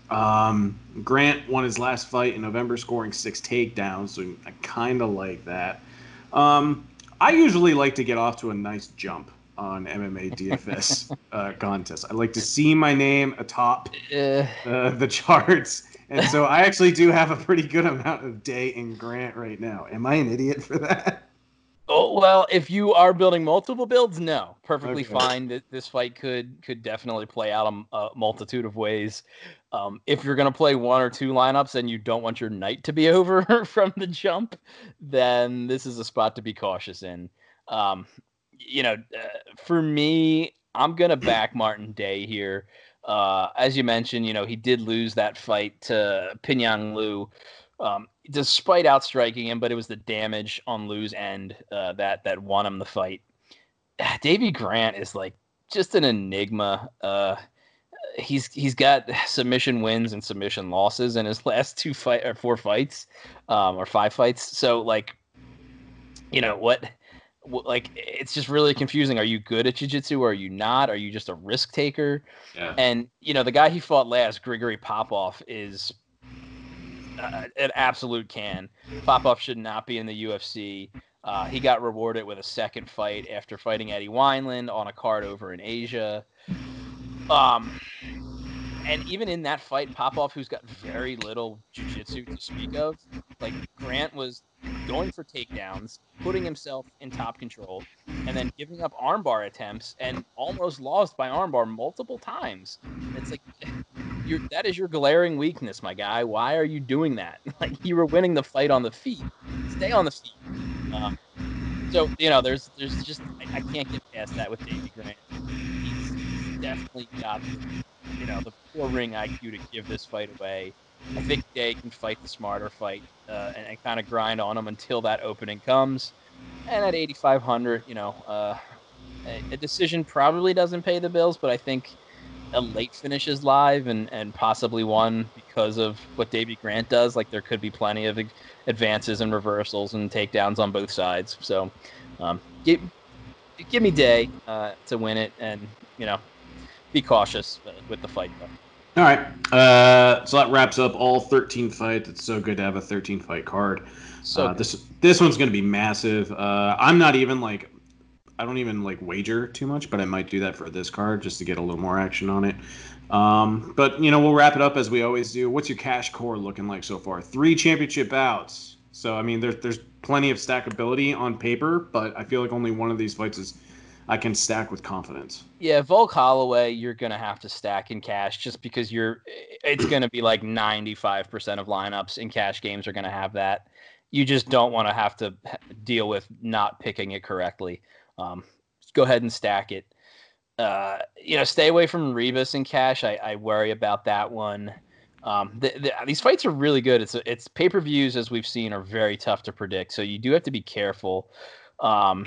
Speaker 1: Um, Grant won his last fight in November, scoring six takedowns, so I kind of like that. Um, I usually like to get off to a nice jump on M M A D F S uh, contests. I like to see my name atop
Speaker 2: Uh,
Speaker 1: uh, the charts, and so I actually do have a pretty good amount of day in Grant right now. Am I an idiot for that?
Speaker 2: oh well, if you are building multiple builds, no, perfectly
Speaker 1: Okay.
Speaker 2: fine. Th- This fight could could definitely play out a, a multitude of ways. Um, if you're gonna play one or two lineups and you don't want your night to be over from the jump, then this is a spot to be cautious in. Um, you know, uh, for me, I'm gonna back Martin Day here. Uh, as you mentioned, you know he did lose that fight to Pinyang Liu, um, despite outstriking him, but it was the damage on Liu's end uh, that that won him the fight. Davy Grant is like just an enigma. Uh, he's he's got submission wins and submission losses in his last two fight or four fights, um, or five fights. So like, you know what? what- Like it's just really confusing. Are you good at jiu-jitsu or are you not? Are you just a risk taker?
Speaker 1: Yeah.
Speaker 2: And you know the guy he fought last, Grigory Popov, is uh, an absolute can. Popov should not be in the U F C. Uh, he got rewarded with a second fight after fighting Eddie Wineland on a card over in Asia. Um, and even in that fight, Popov, who's got very little jiu-jitsu to speak of, like Grant was going for takedowns, putting himself in top control, and then giving up armbar attempts and almost lost by armbar multiple times. It's like you're that is your glaring weakness, my guy. Why are you doing that? Like you were winning the fight on the feet. Stay on the feet. Uh, so you know, there's there's just I, I can't get past that with Davey Grant. He's he's definitely got the you know the poor ring I Q to give this fight away. I think Day can fight the smarter fight uh, and, and kind of grind on him until that opening comes. And at eighty-five hundred, you know, uh, a, a decision probably doesn't pay the bills, but I think a late finish is live and and possibly one because of what Davy Grant does. Like there could be plenty of advances and reversals and takedowns on both sides. So, um, give give me Day uh, to win it, and you know, be cautious with the fight though.
Speaker 1: All right. Uh, so that wraps up all thirteen fights. It's so good to have a thirteen fight card.
Speaker 2: So
Speaker 1: Uh,
Speaker 2: good.
Speaker 1: this this one's going to be massive. Uh, I'm not even like I don't even like wager too much, but I might do that for this card just to get a little more action on it. Um, but you know, we'll wrap it up as we always do. What's your cash core looking like so far? Three championship bouts. So I mean, there's there's plenty of stackability on paper, but I feel like only one of these fights is I can stack with confidence.
Speaker 2: Yeah, Volk Holloway, you're gonna have to stack in cash just because you're. It's gonna be like ninety-five percent of lineups in cash games are gonna have that. You just don't want to have to deal with not picking it correctly. Um, go ahead and stack it. Uh, you know, stay away from Rebus in cash. I, I worry about that one. Um, the, the, these fights are really good. It's it's pay per views as we've seen are very tough to predict, so you do have to be careful. Um,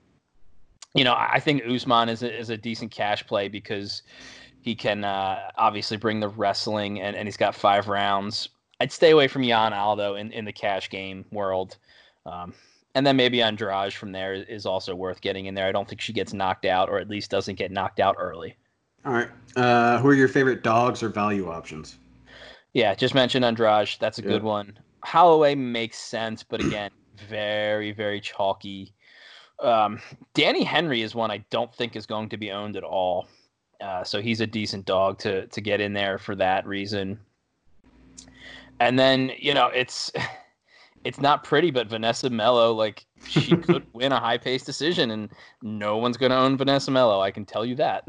Speaker 2: you know, I think Usman is a, is a decent cash play because he can uh, obviously bring the wrestling and, and he's got five rounds. I'd stay away from Jan Aldo in, in the cash game world. Um, and then maybe Andrade from there is also worth getting in there. I don't think she gets knocked out or at least doesn't get knocked out early.
Speaker 1: All right. Uh, who are your favorite dogs or value options?
Speaker 2: Yeah, just mentioned Andrade. That's a
Speaker 1: Yeah.
Speaker 2: good one. Holloway makes sense, but again, very, very chalky. Um, Danny Henry is one I don't think is going to be owned at all. Uh, so he's a decent dog to to get in there for that reason. And then, you know, it's it's not pretty, but Vanessa Mello, like she could win a high paced decision, and no one's going to own Vanessa Mello. I can tell you that.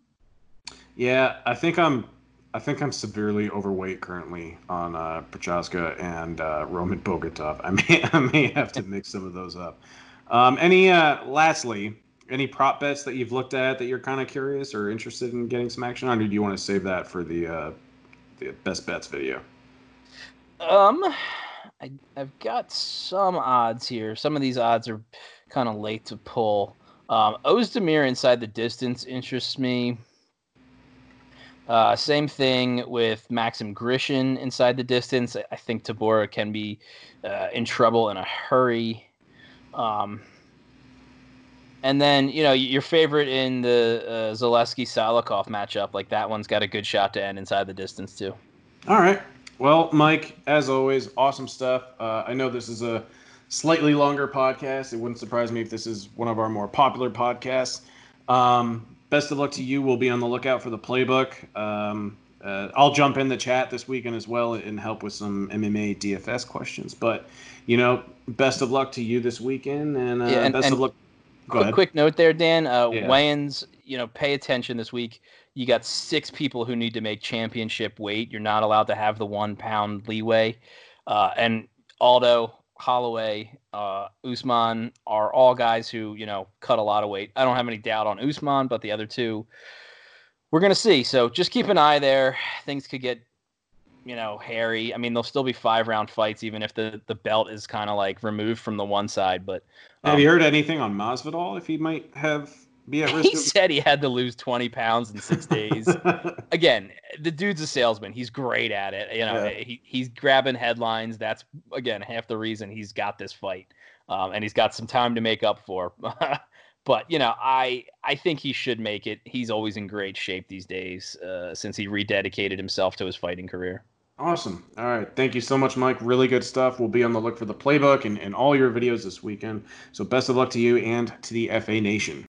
Speaker 1: Yeah, I think I'm I think I'm severely overweight currently on uh, Prochaska and uh, Roman Bogatov. I may I may have to mix some of those up. Um, any uh, lastly, any prop bets that you've looked at that you're kind of curious or interested in getting some action on, or do you want to save that for the uh, the best bets video?
Speaker 2: Um, I I've got some odds here. Some of these odds are kind of late to pull. Um, Ozdemir inside the distance interests me. Uh, same thing with Maxim Grishin inside the distance. I think Tabora can be uh, in trouble in a hurry. Um, and then, you know, your favorite in the uh, Zaleski Salikov matchup, like that one's got a good shot to end inside the distance, too.
Speaker 1: All right. Well, Mike, as always, awesome stuff. Uh, I know this is a slightly longer podcast. It wouldn't surprise me if this is one of our more popular podcasts. Um, best of luck to you. We'll be on the lookout for the playbook. Um, uh, I'll jump in the chat this weekend as well and help with some M M A D F S questions. But, you know, best of luck to you this weekend, and
Speaker 2: Yeah,
Speaker 1: uh,
Speaker 2: and,
Speaker 1: best of
Speaker 2: and
Speaker 1: luck. Go
Speaker 2: quick
Speaker 1: ahead.
Speaker 2: quick note there, Dan. Uh,
Speaker 1: Yeah.
Speaker 2: weigh-ins, you know, pay attention this week. You got six people who need to make championship weight. You're not allowed to have the one pound leeway. Uh, and Aldo, Holloway, uh, Usman are all guys who, you know, cut a lot of weight. I don't have any doubt on Usman, but the other two, we're gonna see. So just keep an eye there. Things could get, you know, hairy. I mean, there'll still be five round fights, even if the, the belt is kind of like removed from the one side. But
Speaker 1: Have you
Speaker 2: um,
Speaker 1: heard anything on Masvidal if he might have be at risk
Speaker 2: he
Speaker 1: of?
Speaker 2: said he had to lose twenty pounds in six days. Again, the dude's a salesman. He's great at it. You know,
Speaker 1: Yeah.
Speaker 2: he, he's grabbing headlines. That's, again, half the reason he's got this fight. Um, and he's got some time to make up for. But, you know, I I think he should make it. He's always in great shape these days uh, since he rededicated himself to his fighting career.
Speaker 1: Awesome. All right. Thank you so much, Mike. Really good stuff. We'll be on the look for the playbook and, and all your videos this weekend. So best of luck to you and to the F A Nation.